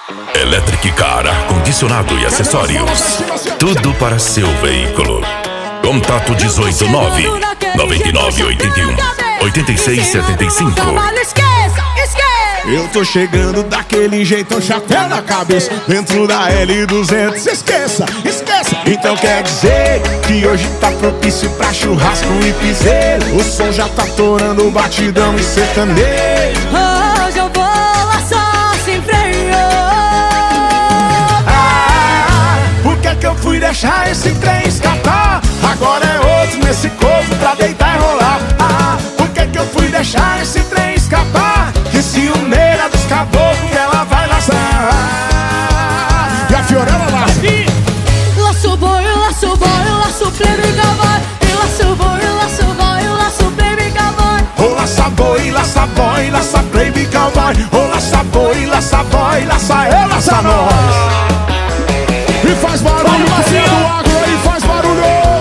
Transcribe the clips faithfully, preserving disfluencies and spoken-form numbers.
Electric Car, ar-condicionado e acessórios. Tudo para seu veículo. Contato dezoito nove, nove nove oito um, oito seis sete cinco. Eu tô chegando daquele jeitão, chapéu na cabeça, dentro da L duzentos. Esqueça, esqueça. Então quer dizer que hoje tá propício pra churrasco e piseiro. O som já tá torando, batidão e sertanejo. Hoje eu vou lá só sem freio. Ah, por que que eu fui deixar esse trem escapar? Agora é outro nesse corpo pra deitar e rolar. Ah, por que que eu fui deixar esse trem escapar? Que ciumeira dos caboclos que ela vai laçar. E a Fiorella laça. Laço boi, laço boi, laço plebe cowboy. E laço boi, laço boi, laço plebe cowboy. Ô laça boi, laça boy, laça baby cowboy. Ô laça boi, laça boy, laça eu, laça nós. E faz barulho, Marcinha do agro aí, faz barulho.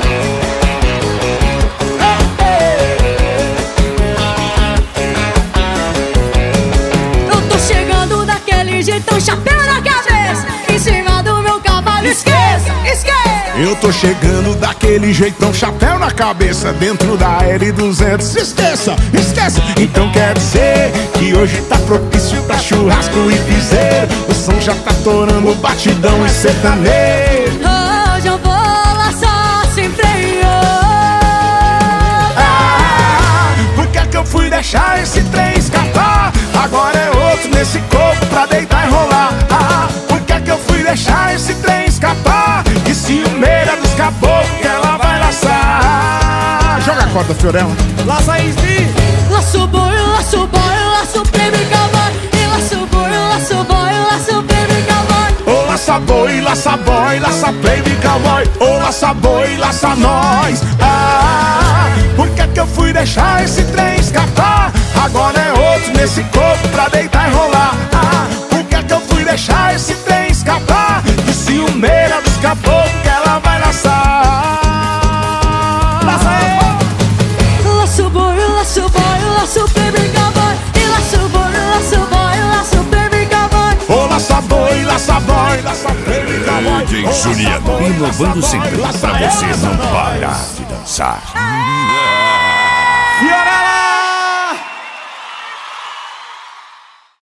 Eu tô chegando daquele jeitão, chapéu na cabeça, em cima do meu cavalo. Esqueça, esqueça. Eu tô chegando daquele jeitão, chapéu na cabeça, dentro da L duzentos. Esqueça, esqueça. Então quer dizer que hoje tá propício pra churrasco e piseiro. O som já tá torando, batidão e sertanejo. Hoje eu vou lá só sem freio. Ah, por que que eu fui deixar esse trem escapar? Agora é outro nesse corpo pra deitar e rolar. Ah, por que que eu fui deixar esse trem escapar? Que ciumeira dos caboclos que ela vai laçar. Joga a corda, Fiorella. Laça aí, Spi. Laço boi, laço boi, laço plebe cowboy. E laço boi, laço boi, laço plebe cowboy. Ô laça boi, laça boy, laça baby cowboy. Ô laça boi, laça nós. Ah, por que que eu fui deixar esse trem escapar? Agora é outro nesse corpo pra deitar e rolar. Ah, por que que eu fui deixar esse trem escapar? Que ciumeira dos caboclos que ela vai laçar. Laça aí. Laço boi, laço boi, laço plebe cowboy. E laço boi, laço boi, laço plebe cowboy. Ô laça boi, laça boy, laça baby cowboy. D J Juliano, inovando sempre pra você não parar de dançar. Fiorella.